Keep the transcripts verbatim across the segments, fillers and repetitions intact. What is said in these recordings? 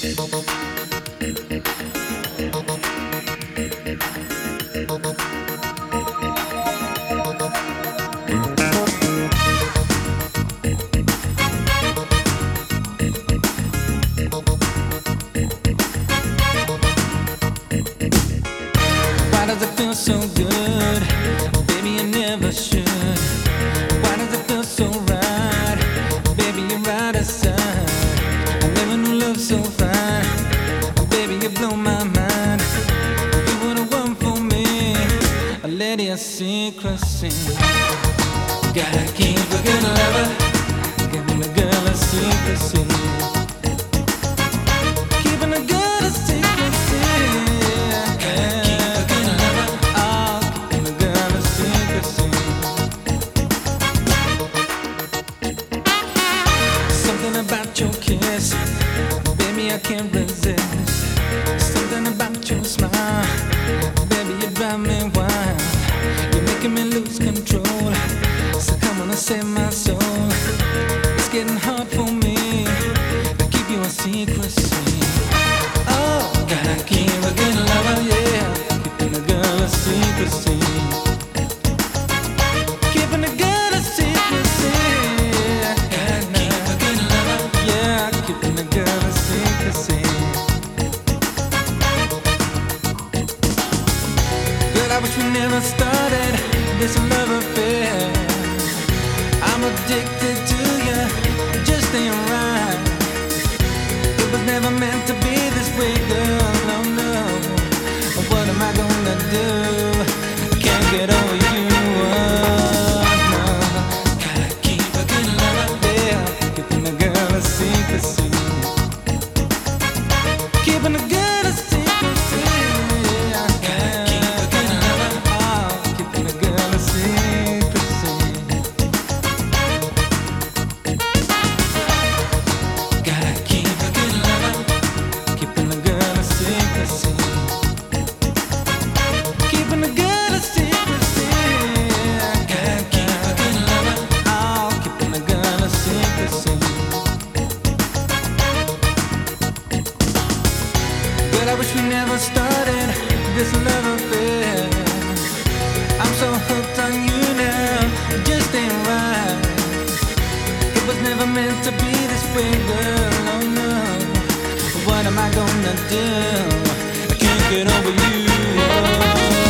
Why does it feel so good? Baby, you never should. Why does it feel so right? Baby, you're right aside. I never knew love so fine. Baby, you blow my mind. You were the one for me. A lady of secrecy. Gotta keep a good lover. Giving a girl a secrecy. Keeping a girl a secrecy. Something about your kiss, baby, I can't resist. Something about your smile, baby, you drive me wild. You're making me lose control, so come on and save my soul. It's getting hard for me to keep you a secrecy. Oh, gotta keep a good lover, yeah, keeping a girl a secrecy. Keeping a girl a secrecy. Keeping a girl a secrecy. Girl, I wish we never started this love affair. I'm addicted to you, it just ain't right. It was never meant to be this way, girl, no, no. What am I gonna do? Can't get over you, oh, no. Gotta keep a good lover, yeah, keeping a girl a secrecy. Keeping a girl a secrecy. Gotta keep a good lover. Oh, keeping a girl a secrecy. Gotta keep a good lover. Keeping a girl a secrecy. Keeping a girl a secrecy. Gotta keep a good lover. Oh, keeping a girl a secrecy. But I wish we never started this love affair. I'm so hooked on you now, it just ain't right. It was never meant to be this way, girl, oh no. What am I gonna do? I can't get over you, oh.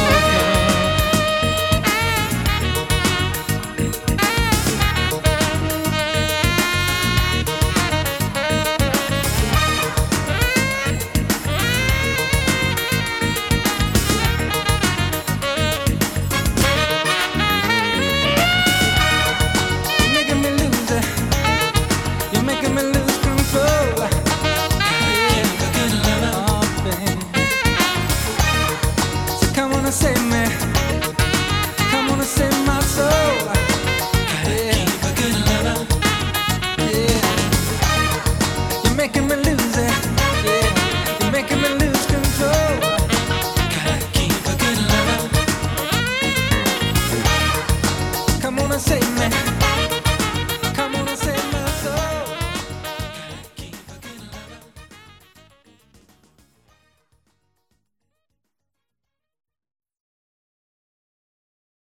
Making me lose control. Yeah, good lover, oh, babe. So come on and save me. Come on and save my soul. Yeah, keep a good lover. Yeah, you're making me lose it. Yeah, you're making me lose control. Gotta keep a good lover. Come on and save me.